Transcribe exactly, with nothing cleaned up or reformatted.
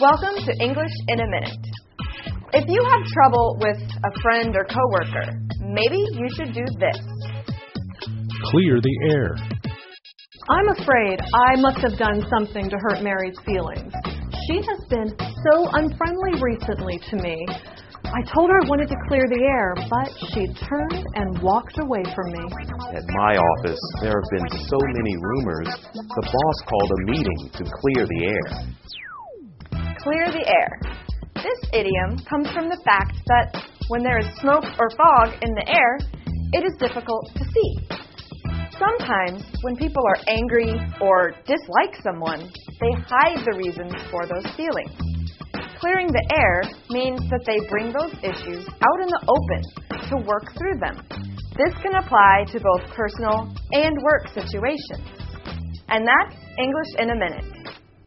Welcome to English in a Minute. If you have trouble with a friend or coworker, maybe you should do this. Clear the air. I'm afraid I must have done something to hurt Mary's feelings. She has been so unfriendly recently to me. I told her I wanted to clear the air, but she turned and walked away from me. At my office, there have been so many rumors, the boss called a meeting to clear the air. Clear the air. This idiom comes from the fact that when there is smoke or fog in the air, it is difficult to see. Sometimes, when people are angry or dislike someone, they hide the reasons for those feelings. Clearing the air means that they bring those issues out in the open to work through them. This can apply to both personal and work situations. And that's English in a Minute.